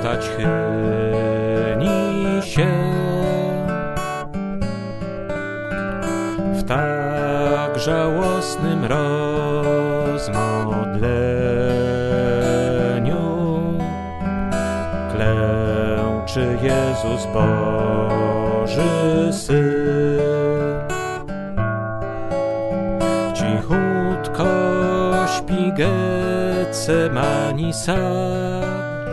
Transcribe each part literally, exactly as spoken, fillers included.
postać chyli się w tak żałosnym rozmodleniu. Klęczy Jezus Boży Syn, cichutko śpi Getsemani sad,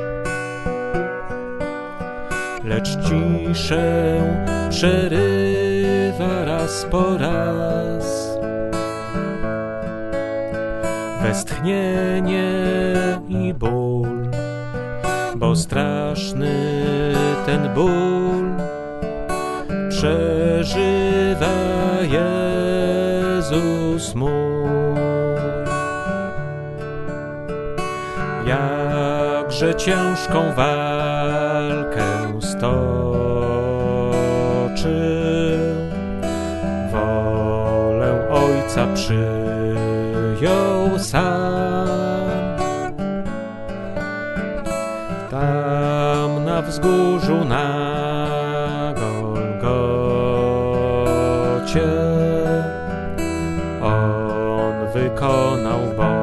lecz ciszę przerywa raz po raz westchnienie i ból, bo straszny ten ból przeżywa Jezus mój. Jakże ciężką walkę stoczył, wolę Ojca przyjął sam. Tam na wzgórzu na Golgocie On wykonał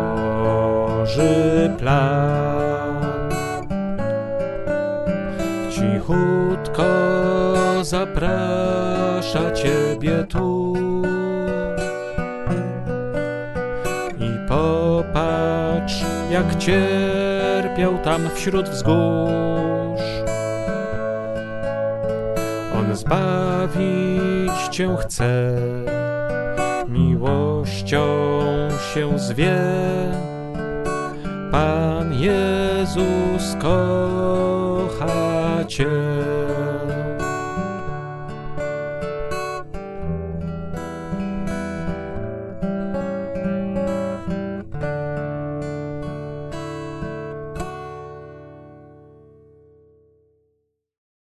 Boży plan. Cichutko zaprasza Ciebie tu i popatrz, jak cierpiał tam wśród wzgórz. On zbawić Cię chce, miłością się zwie. Pan Jezus kocha Cię.